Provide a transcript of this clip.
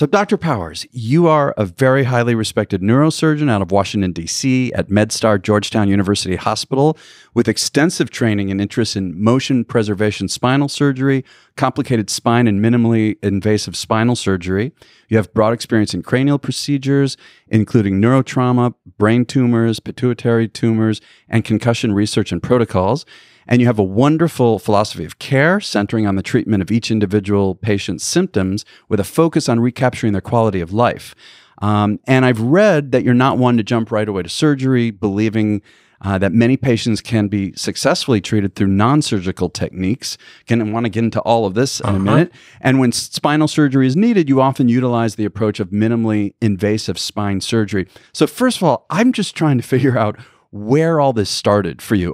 So, Dr. Powers, you are a very highly respected neurosurgeon out of Washington, D.C. at MedStar Georgetown University Hospital with extensive training and interest in motion preservation spinal surgery, complicated spine and minimally invasive spinal surgery. You have broad experience in cranial procedures, including neurotrauma, brain tumors, pituitary tumors, and concussion research and protocols. And you have a wonderful philosophy of care centering on the treatment of each individual patient's symptoms with a focus on recapturing their quality of life. And I've read that you're not one to jump right away to surgery, believing that many patients can be successfully treated through non-surgical techniques. I want to get into all of this in a minute. And when spinal surgery is needed, you often utilize the approach of minimally invasive spine surgery. So first of all, I'm just trying to figure out where all this started for you.